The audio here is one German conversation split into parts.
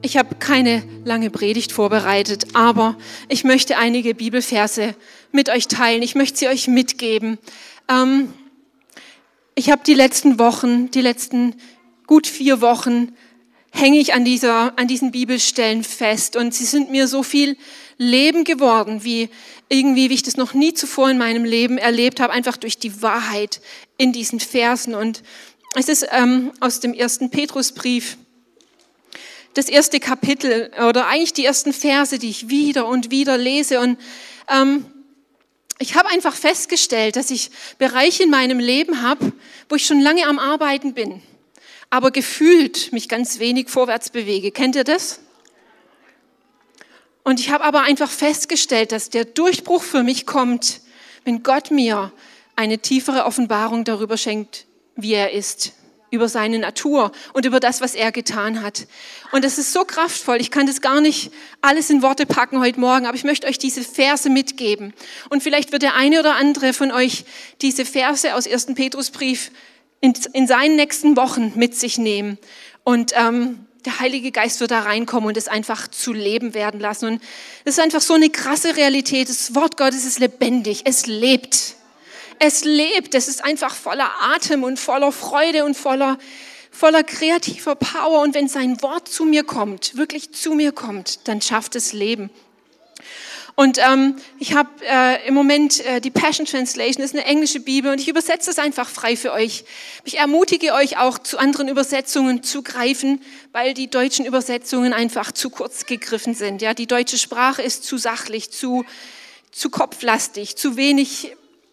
Ich habe keine lange Predigt vorbereitet, aber ich möchte einige Bibelverse mit euch teilen. Ich möchte sie euch mitgeben. Ich habe die letzten gut 4 Wochen, hänge ich an diesen Bibelstellen fest. Und sie sind mir so viel Leben geworden, wie ich das noch nie zuvor in meinem Leben erlebt habe, einfach durch die Wahrheit in diesen Versen. Und es ist aus dem 1. Petrusbrief, das 1. Kapitel oder eigentlich die ersten Verse, die ich wieder und wieder lese. Und ich habe einfach festgestellt, dass ich Bereiche in meinem Leben habe, wo ich schon lange am Arbeiten bin, aber gefühlt mich ganz wenig vorwärts bewege. Kennt ihr das? Und ich habe aber einfach festgestellt, dass der Durchbruch für mich kommt, wenn Gott mir eine tiefere Offenbarung darüber schenkt, wie er ist, über seine Natur und über das, was er getan hat. Und das ist so kraftvoll. Ich kann das gar nicht alles in Worte packen heute Morgen, aber ich möchte euch diese Verse mitgeben. Und vielleicht wird der eine oder andere von euch diese Verse aus 1. Petrusbrief in seinen nächsten Wochen mit sich nehmen. Und der Heilige Geist wird da reinkommen und es einfach zu Leben werden lassen. Und das ist einfach so eine krasse Realität. Das Wort Gottes ist lebendig. Es lebt. Es lebt, es ist einfach voller Atem und voller Freude und voller kreativer Power. Und wenn sein Wort zu mir kommt, wirklich zu mir kommt, dann schafft es Leben. Und ich habe im Moment die Passion Translation, das ist eine englische Bibel und ich übersetze es einfach frei für euch. Ich ermutige euch auch, zu anderen Übersetzungen zu greifen, weil die deutschen Übersetzungen einfach zu kurz gegriffen sind. Ja, die deutsche Sprache ist zu sachlich, zu kopflastig, zu wenig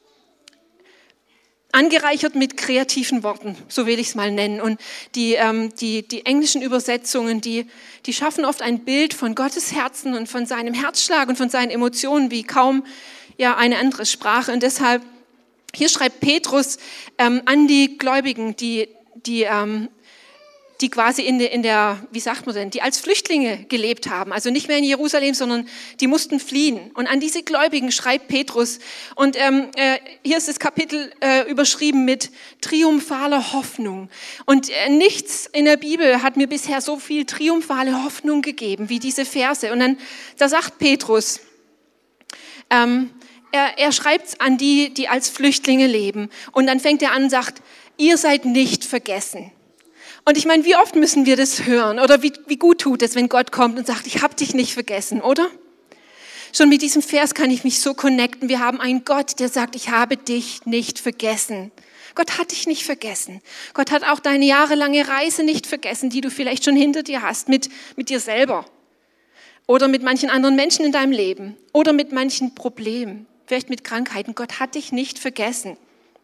angereichert mit kreativen Worten, so will ich es mal nennen. Und die englischen Übersetzungen, die schaffen oft ein Bild von Gottes Herzen und von seinem Herzschlag und von seinen Emotionen wie kaum eine andere Sprache. Und deshalb, hier schreibt Petrus an die Gläubigen, die quasi die als Flüchtlinge gelebt haben, also nicht mehr in Jerusalem, sondern die mussten fliehen. Und an diese Gläubigen schreibt Petrus. Und hier ist das Kapitel überschrieben mit triumphaler Hoffnung. Und nichts in der Bibel hat mir bisher so viel triumphale Hoffnung gegeben wie diese Verse. Und dann, da sagt Petrus, er schreibt es an die als Flüchtlinge leben. Und dann fängt er an und sagt, ihr seid nicht vergessen. Und ich meine, wie oft müssen wir das hören? Oder wie gut tut es, wenn Gott kommt und sagt, ich habe dich nicht vergessen, oder? Schon mit diesem Vers kann ich mich so connecten. Wir haben einen Gott, der sagt, ich habe dich nicht vergessen. Gott hat dich nicht vergessen. Gott hat auch deine jahrelange Reise nicht vergessen, die du vielleicht schon hinter dir hast, mit dir selber. Oder mit manchen anderen Menschen in deinem Leben. Oder mit manchen Problemen, vielleicht mit Krankheiten. Gott hat dich nicht vergessen.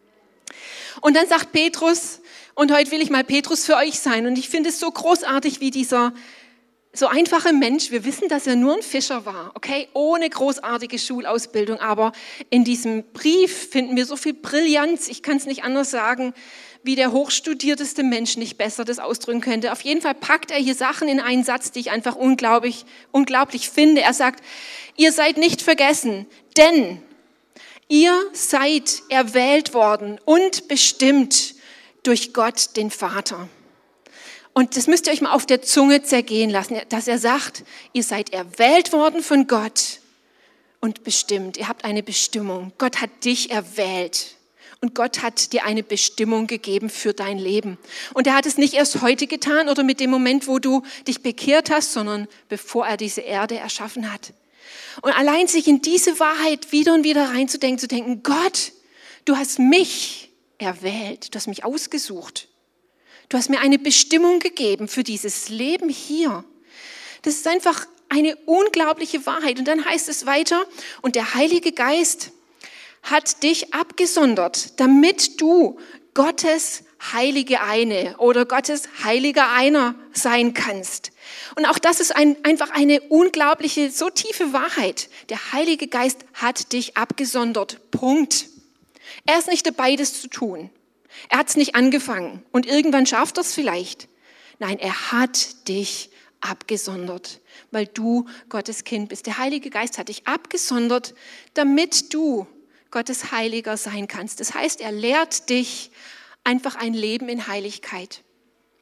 Und dann sagt Petrus, und heute will ich mal Petrus für euch sein. Und ich finde es so großartig, wie dieser so einfache Mensch, wir wissen, dass er nur ein Fischer war, okay, ohne großartige Schulausbildung. Aber in diesem Brief finden wir so viel Brillanz, ich kann es nicht anders sagen, wie der hochstudierteste Mensch nicht besser das ausdrücken könnte. Auf jeden Fall packt er hier Sachen in einen Satz, die ich einfach unglaublich finde. Er sagt, ihr seid nicht vergessen, denn ihr seid erwählt worden und bestimmt durch Gott, den Vater. Und das müsst ihr euch mal auf der Zunge zergehen lassen, dass er sagt, ihr seid erwählt worden von Gott und bestimmt. Ihr habt eine Bestimmung. Gott hat dich erwählt und Gott hat dir eine Bestimmung gegeben für dein Leben. Und er hat es nicht erst heute getan oder mit dem Moment, wo du dich bekehrt hast, sondern bevor er diese Erde erschaffen hat. Und allein sich in diese Wahrheit wieder und wieder reinzudenken, zu denken, Gott, du hast mich erwählt, du hast mich ausgesucht. Du hast mir eine Bestimmung gegeben für dieses Leben hier. Das ist einfach eine unglaubliche Wahrheit. Und dann heißt es weiter, und der Heilige Geist hat dich abgesondert, damit du Gottes heilige Eine oder Gottes heiliger Einer sein kannst. Und auch das ist einfach eine unglaubliche, so tiefe Wahrheit. Der Heilige Geist hat dich abgesondert. Punkt. Er ist nicht dabei, das zu tun. Er hat es nicht angefangen und irgendwann schafft er es vielleicht. Nein, er hat dich abgesondert, weil du Gottes Kind bist. Der Heilige Geist hat dich abgesondert, damit du Gottes Heiliger sein kannst. Das heißt, er lehrt dich einfach ein Leben in Heiligkeit.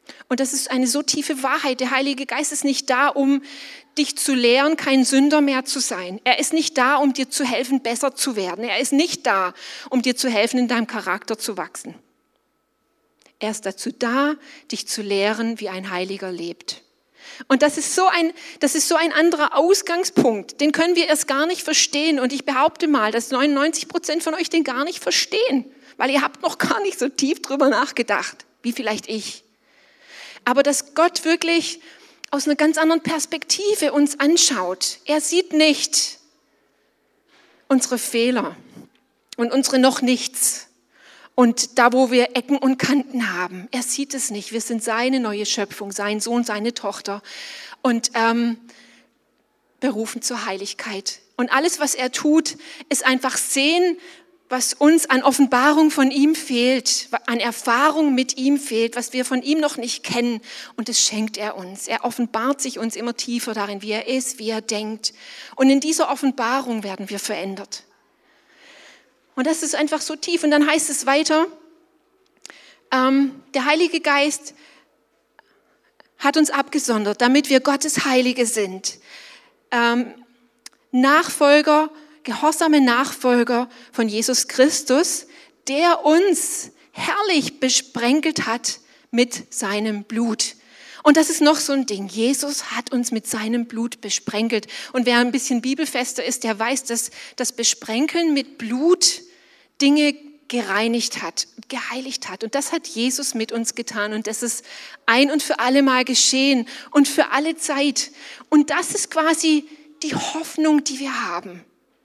Und das ist eine so tiefe Wahrheit. Der Heilige Geist ist nicht da, um dich zu lehren, kein Sünder mehr zu sein. Er ist nicht da, um dir zu helfen, besser zu werden. Er ist nicht da, um dir zu helfen, in deinem Charakter zu wachsen. Er ist dazu da, dich zu lehren, wie ein Heiliger lebt. Und das ist so ein anderer Ausgangspunkt. Den können wir erst gar nicht verstehen. Und ich behaupte mal, dass 99% von euch den gar nicht verstehen, weil ihr habt noch gar nicht so tief drüber nachgedacht, wie vielleicht ich. Aber dass Gott wirklich aus einer ganz anderen Perspektive uns anschaut. Er sieht nicht unsere Fehler und unsere noch nichts und da, wo wir Ecken und Kanten haben. Er sieht es nicht. Wir sind seine neue Schöpfung, sein Sohn, seine Tochter und berufen zur Heiligkeit. Und alles, was er tut, ist einfach sehen, was uns an Offenbarung von ihm fehlt, an Erfahrung mit ihm fehlt, was wir von ihm noch nicht kennen. Und das schenkt er uns. Er offenbart sich uns immer tiefer darin, wie er ist, wie er denkt. Und in dieser Offenbarung werden wir verändert. Und das ist einfach so tief. Und dann heißt es weiter, der Heilige Geist hat uns abgesondert, damit wir Gottes Heilige sind. Gehorsame Nachfolger von Jesus Christus, der uns herrlich besprenkelt hat mit seinem Blut. Und das ist noch so ein Ding. Jesus hat uns mit seinem Blut besprenkelt. Und wer ein bisschen bibelfester ist, der weiß, dass das Besprenkeln mit Blut Dinge gereinigt hat, geheiligt hat. Und das hat Jesus mit uns getan. Und das ist ein und für alle Mal geschehen und für alle Zeit. Und das ist quasi die Hoffnung, die wir haben.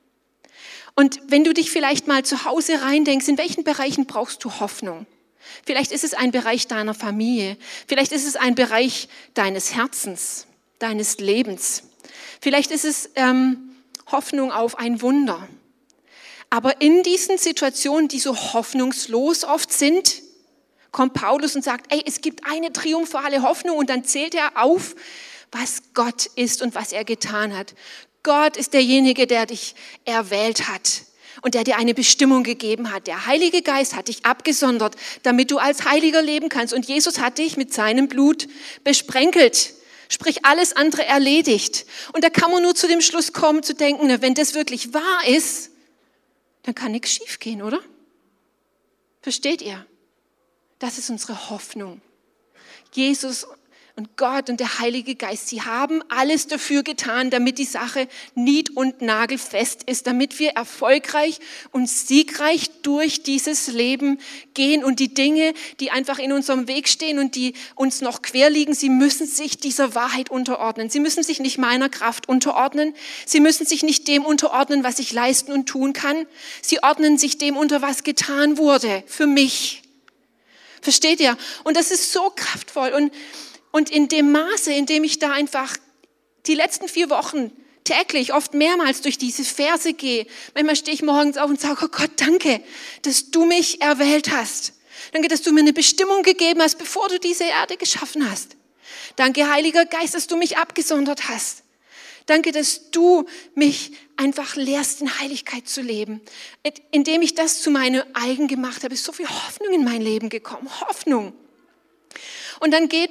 Und wenn du dich vielleicht mal zu Hause reindenkst, in welchen Bereichen brauchst du Hoffnung? Vielleicht ist es ein Bereich deiner Familie. Vielleicht ist es ein Bereich deines Herzens, deines Lebens. Vielleicht ist es Hoffnung auf ein Wunder. Aber in diesen Situationen, die so hoffnungslos oft sind, kommt Paulus und sagt, es gibt eine triumphale Hoffnung und dann zählt er auf, was Gott ist und was er getan hat. Gott ist derjenige, der dich erwählt hat und der dir eine Bestimmung gegeben hat. Der Heilige Geist hat dich abgesondert, damit du als Heiliger leben kannst. Und Jesus hat dich mit seinem Blut besprenkelt. Sprich, alles andere erledigt. Und da kann man nur zu dem Schluss kommen, zu denken, wenn das wirklich wahr ist, dann kann nichts schiefgehen, oder? Versteht ihr? Das ist unsere Hoffnung. Jesus und Gott und der Heilige Geist, sie haben alles dafür getan, damit die Sache nied- und nagelfest ist, damit wir erfolgreich und siegreich durch dieses Leben gehen und die Dinge, die einfach in unserem Weg stehen und die uns noch quer liegen, sie müssen sich dieser Wahrheit unterordnen. Sie müssen sich nicht meiner Kraft unterordnen. Sie müssen sich nicht dem unterordnen, was ich leisten und tun kann. Sie ordnen sich dem unter, was getan wurde für mich. Versteht ihr? Und das ist so kraftvoll. Und in dem Maße, in dem ich da einfach die letzten 4 Wochen täglich, oft mehrmals durch diese Verse gehe, manchmal stehe ich morgens auf und sage, oh Gott, danke, dass du mich erwählt hast. Danke, dass du mir eine Bestimmung gegeben hast, bevor du diese Erde geschaffen hast. Danke, Heiliger Geist, dass du mich abgesondert hast. Danke, dass du mich einfach lehrst, in Heiligkeit zu leben. Indem ich das zu meinem eigen gemacht habe, ist so viel Hoffnung in mein Leben gekommen. Hoffnung. Und dann geht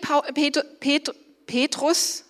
Petrus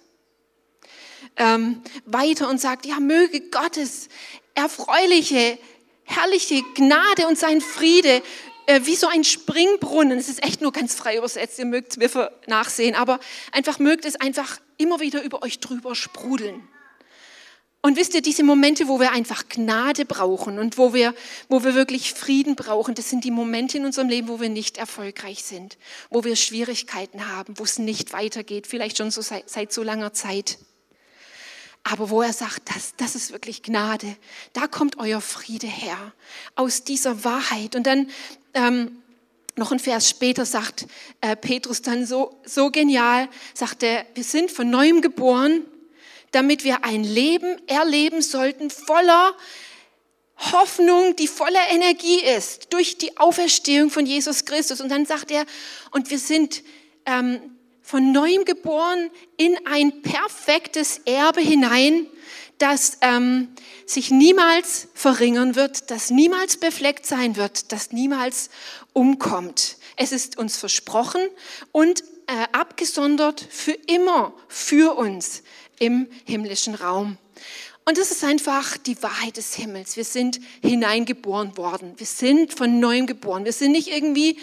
weiter und sagt, ja, möge Gottes erfreuliche, herrliche Gnade und sein Friede wie so ein Springbrunnen, es ist echt nur ganz frei übersetzt, ihr mögt es mir nachsehen, aber mögt es einfach immer wieder über euch drüber sprudeln. Und wisst ihr, diese Momente, wo wir einfach Gnade brauchen und wo wir wirklich Frieden brauchen, das sind die Momente in unserem Leben, wo wir nicht erfolgreich sind, wo wir Schwierigkeiten haben, wo es nicht weitergeht, vielleicht schon so seit so langer Zeit. Aber wo er sagt, das ist wirklich Gnade, da kommt euer Friede her, aus dieser Wahrheit. Und dann noch ein Vers später sagt Petrus dann so genial, sagt er, wir sind von Neuem geboren, damit wir ein Leben erleben sollten voller Hoffnung, die voller Energie ist, durch die Auferstehung von Jesus Christus. Und dann sagt er, und wir sind von Neuem geboren in ein perfektes Erbe hinein, das sich niemals verringern wird, das niemals befleckt sein wird, das niemals umkommt. Es ist uns versprochen und abgesondert für immer für uns im himmlischen Raum. Und das ist einfach die Wahrheit des Himmels. Wir sind hineingeboren worden. Wir sind von Neuem geboren. Wir sind nicht irgendwie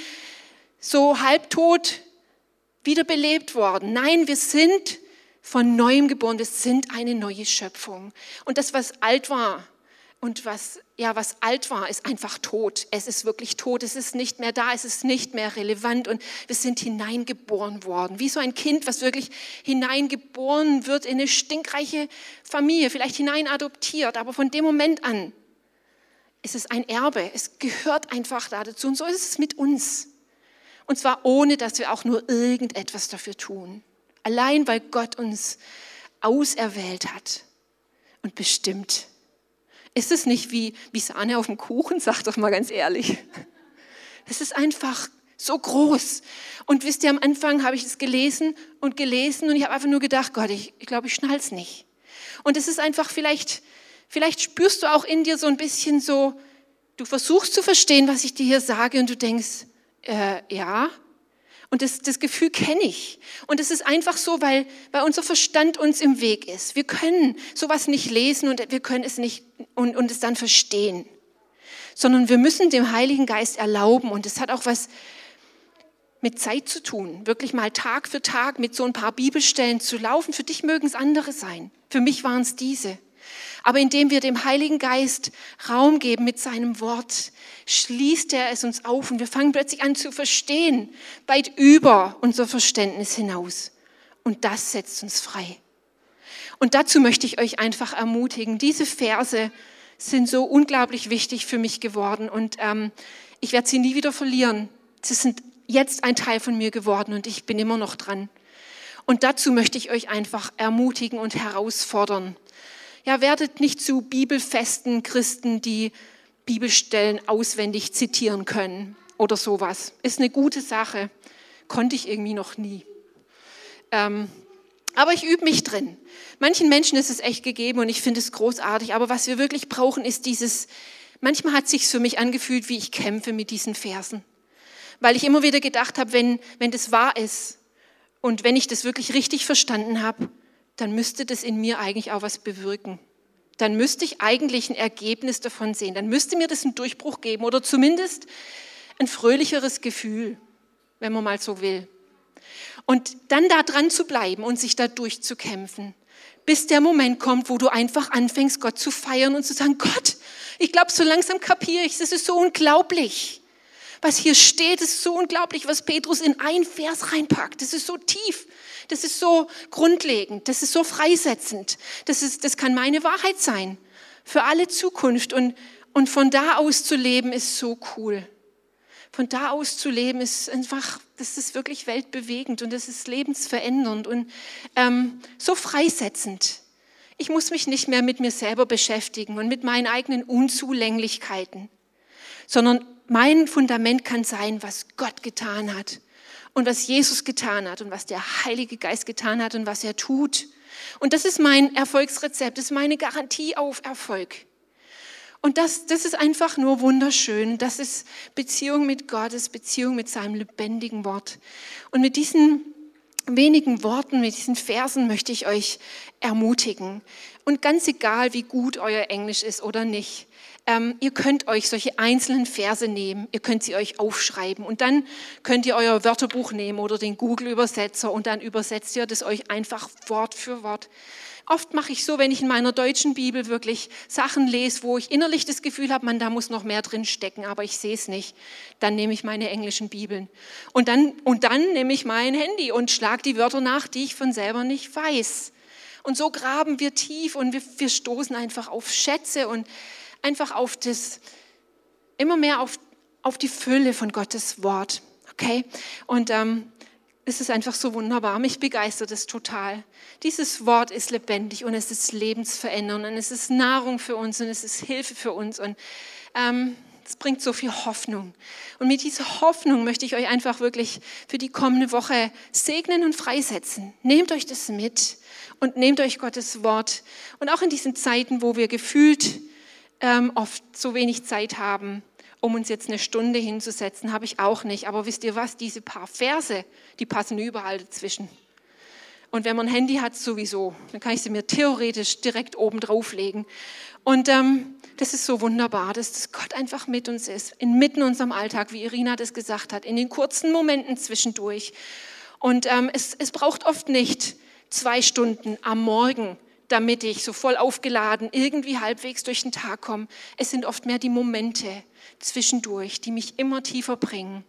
so halbtot wiederbelebt worden. Nein, wir sind von Neuem geboren. Wir sind eine neue Schöpfung. Und das, was alt war und was alt war, ist einfach tot. Es ist wirklich tot. Es ist nicht mehr da. Es ist nicht mehr relevant. Und wir sind hineingeboren worden. Wie so ein Kind, was wirklich hineingeboren wird in eine stinkreiche Familie, vielleicht hineinadoptiert. Aber von dem Moment an ist es ein Erbe. Es gehört einfach da dazu. Und so ist es mit uns. Und zwar ohne, dass wir auch nur irgendetwas dafür tun. Allein, weil Gott uns auserwählt hat und bestimmt. Ist es nicht wie Sahne auf dem Kuchen? Sag doch mal ganz ehrlich. Es ist einfach so groß. Und wisst ihr, am Anfang habe ich es gelesen und ich habe einfach nur gedacht, Gott, ich glaube, ich schnall's nicht. Und es ist einfach, vielleicht spürst du auch in dir so ein bisschen so, du versuchst zu verstehen, was ich dir hier sage und du denkst, ja. Und das Gefühl kenne ich. Und es ist einfach so, weil unser Verstand uns im Weg ist. Wir können sowas nicht lesen und wir können es nicht und es dann verstehen. Sondern wir müssen dem Heiligen Geist erlauben. Und es hat auch was mit Zeit zu tun. Wirklich mal Tag für Tag mit so ein paar Bibelstellen zu laufen. Für dich mögen es andere sein. Für mich waren es diese. Aber indem wir dem Heiligen Geist Raum geben mit seinem Wort, schließt er es uns auf und wir fangen plötzlich an zu verstehen, weit über unser Verständnis hinaus. Und das setzt uns frei. Und dazu möchte ich euch einfach ermutigen. Diese Verse sind so unglaublich wichtig für mich geworden und ich werde sie nie wieder verlieren. Sie sind jetzt ein Teil von mir geworden und ich bin immer noch dran. Und dazu möchte ich euch einfach ermutigen und herausfordern. Ja, werdet nicht zu bibelfesten Christen, die Bibelstellen auswendig zitieren können oder sowas. Ist eine gute Sache, konnte ich irgendwie noch nie. Aber ich übe mich drin. Manchen Menschen ist es echt gegeben und ich finde es großartig, aber was wir wirklich brauchen, ist manchmal hat es sich für mich angefühlt, wie ich kämpfe mit diesen Versen. Weil ich immer wieder gedacht habe, wenn das wahr ist und wenn ich das wirklich richtig verstanden habe, dann müsste das in mir eigentlich auch was bewirken. Dann müsste ich eigentlich ein Ergebnis davon sehen. Dann müsste mir das einen Durchbruch geben oder zumindest ein fröhlicheres Gefühl, wenn man mal so will. Und dann da dran zu bleiben und sich da durchzukämpfen, bis der Moment kommt, wo du einfach anfängst, Gott zu feiern und zu sagen, Gott, ich glaube, so langsam kapiere ich es, das ist so unglaublich. Was hier steht, ist so unglaublich, was Petrus in ein Vers reinpackt. Das ist so tief, das ist so grundlegend, das ist so freisetzend. Das kann meine Wahrheit sein für alle Zukunft. Und von da aus zu leben ist so cool. Von da aus zu leben ist einfach, das ist wirklich weltbewegend und das ist lebensverändernd und so freisetzend. Ich muss mich nicht mehr mit mir selber beschäftigen und mit meinen eigenen Unzulänglichkeiten, sondern mein Fundament kann sein, was Gott getan hat und was Jesus getan hat und was der Heilige Geist getan hat und was er tut. Und das ist mein Erfolgsrezept, das ist meine Garantie auf Erfolg. Und das ist einfach nur wunderschön. Das ist Beziehung mit Gott, das ist Beziehung mit seinem lebendigen Wort. Und mit diesen wenigen Worten, mit diesen Versen möchte ich euch ermutigen. Und ganz egal, wie gut euer Englisch ist oder nicht, ihr könnt euch solche einzelnen Verse nehmen, ihr könnt sie euch aufschreiben und dann könnt ihr euer Wörterbuch nehmen oder den Google-Übersetzer und dann übersetzt ihr das euch einfach Wort für Wort. Oft mache ich so, wenn ich in meiner deutschen Bibel wirklich Sachen lese, wo ich innerlich das Gefühl habe, da muss noch mehr drin stecken, aber ich sehe es nicht. Dann nehme ich meine englischen Bibeln. Und dann nehme ich mein Handy und schlage die Wörter nach, die ich von selber nicht weiß. Und so graben wir tief und wir stoßen einfach auf Schätze und einfach auf immer mehr auf die Fülle von Gottes Wort. Okay? Und es ist einfach so wunderbar. Mich begeistert es total. Dieses Wort ist lebendig und es ist lebensverändernd und es ist Nahrung für uns und es ist Hilfe für uns und es bringt so viel Hoffnung. Und mit dieser Hoffnung möchte ich euch einfach wirklich für die kommende Woche segnen und freisetzen. Nehmt euch das mit und nehmt euch Gottes Wort. Und auch in diesen Zeiten, wo wir gefühlt oft so wenig Zeit haben um uns jetzt eine Stunde hinzusetzen, habe ich auch nicht. Aber wisst ihr was, diese paar Verse, die passen überall dazwischen. Und wenn man ein Handy hat, sowieso, dann kann ich sie mir theoretisch direkt oben drauflegen. Und das ist so wunderbar, dass Gott einfach mit uns ist, inmitten unserem Alltag, wie Irina das gesagt hat, in den kurzen Momenten zwischendurch. Und es braucht oft nicht 2 Stunden am Morgen, damit ich so voll aufgeladen irgendwie halbwegs durch den Tag komme. Es sind oft mehr die Momente zwischendurch, die mich immer tiefer bringen,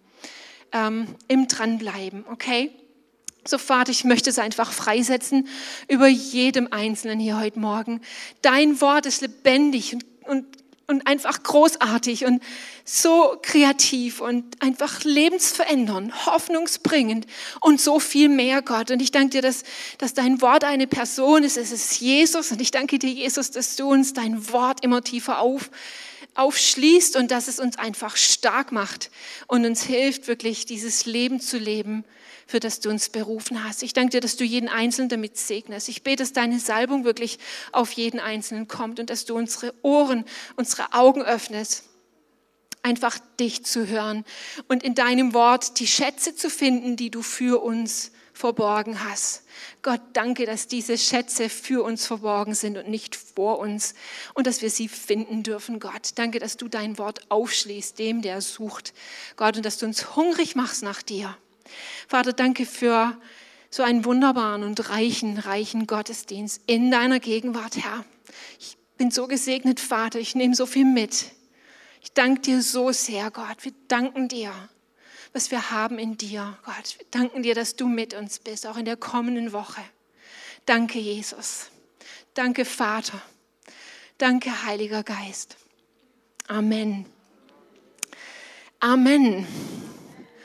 im Dranbleiben, okay? So, Vater, ich möchte es einfach freisetzen über jedem Einzelnen hier heute Morgen. Dein Wort ist lebendig und einfach großartig und so kreativ und einfach lebensverändernd, hoffnungsbringend und so viel mehr, Gott. Und ich danke dir, dass dein Wort eine Person ist. Es ist Jesus. Und ich danke dir, Jesus, dass du uns dein Wort immer tiefer aufschließt und dass es uns einfach stark macht und uns hilft, wirklich dieses Leben zu leben, für das du uns berufen hast. Ich danke dir, dass du jeden Einzelnen damit segnest. Ich bete, dass deine Salbung wirklich auf jeden Einzelnen kommt und dass du unsere Ohren, unsere Augen öffnest, einfach dich zu hören und in deinem Wort die Schätze zu finden, die du für uns verborgen hast. Gott, danke, dass diese Schätze für uns verborgen sind und nicht vor uns und dass wir sie finden dürfen, Gott. Danke, dass du dein Wort aufschließt, dem, der sucht, Gott, und dass du uns hungrig machst nach dir. Vater, danke für so einen wunderbaren und reichen Gottesdienst in deiner Gegenwart, Herr. Ich bin so gesegnet, Vater, ich nehme so viel mit. Ich danke dir so sehr, Gott. Wir danken dir, was wir haben in dir, Gott. Wir danken dir, dass du mit uns bist, auch in der kommenden Woche. Danke, Jesus. Danke, Vater. Danke, Heiliger Geist. Amen. Amen.